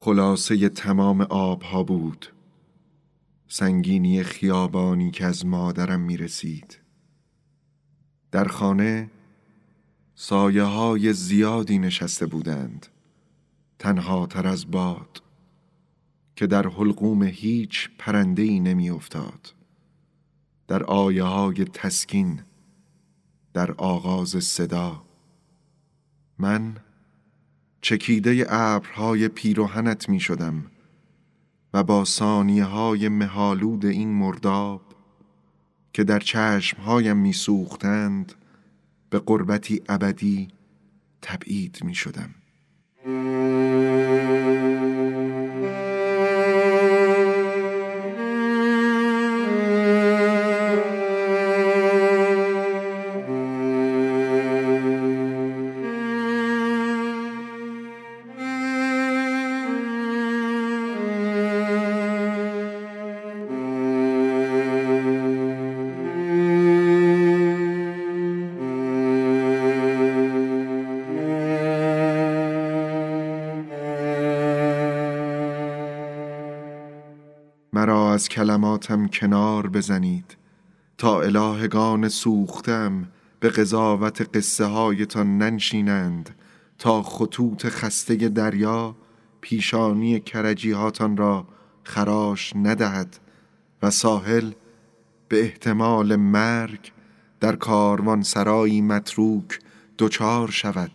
خلاصه تمام آبها بود، سنگینی خیابانی که از مادرم می رسید. در خانه سایه های زیادی نشسته بودند، تنها تر از باد که در حلقوم هیچ پرنده‌ای نمی افتاد. در آیه های تسکین، در آغاز صدا، من چکیده ابرهای پیراهنت می شدم و با ثانیه های مه‌آلود این مرداب که در چشمهایم می سوختند به غربتی ابدی تبعید می شدم. مرا از کلماتم کنار بزنید تا الهگان سوختم به قضاوت قصه هایتان ننشینند، تا خطوط خسته دریا پیشانی کرجی هاتان را خراش ندهد و ساحل به احتمال مرگ در کاروان سرایی متروک دچار شود.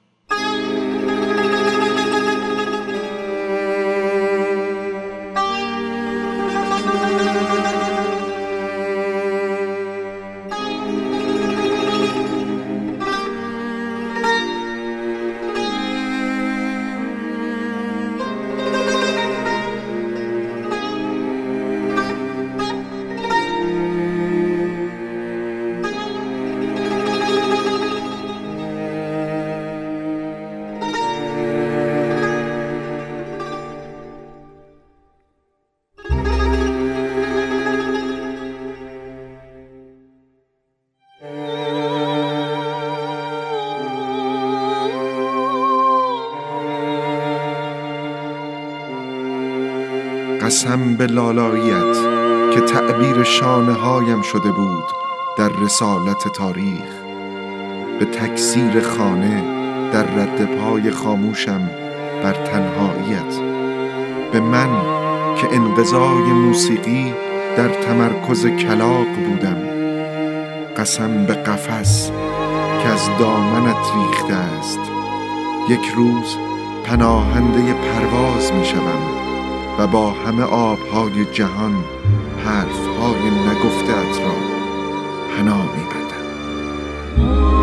قسم به لالاییت که تعبیر شانه هایم شده بود در رسالت تاریخ، به تکثیر خانه در رد پای خاموشم بر تنهاییت، به من که انقضای موسیقی در تمرکز کلاغ بودم. قسم به قفس که از دامنت ریخته است. یک روز پناهنده پرواز می شوم و با همه آبهای جهان حرفهای نگفته‌ات را حنا می بندم.